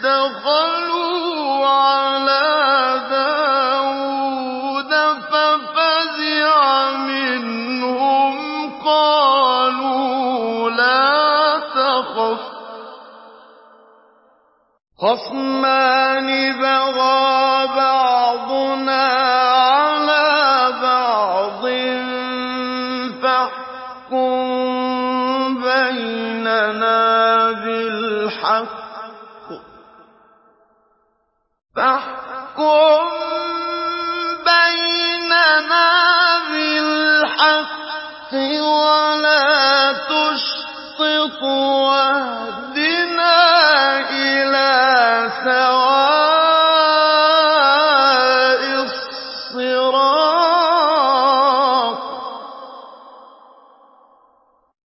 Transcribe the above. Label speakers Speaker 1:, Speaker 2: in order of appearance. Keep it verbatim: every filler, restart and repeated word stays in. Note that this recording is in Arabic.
Speaker 1: دَخَلُوا عَلَىٰ دَاوُودَ فَفَزِعَ مِنْهُمْ قَالُوا لَا تَخَفْ ۖ خَصْمَانِ بَغَىٰ بَعْضُنَا عَلَىٰ بَعْضٍ فَاحْكُم بَيْنَنَا بِالْحَقِّ وَلَا تُشْطِطْ وَاهْدِنَا إِلَىٰ سَوَاءٍ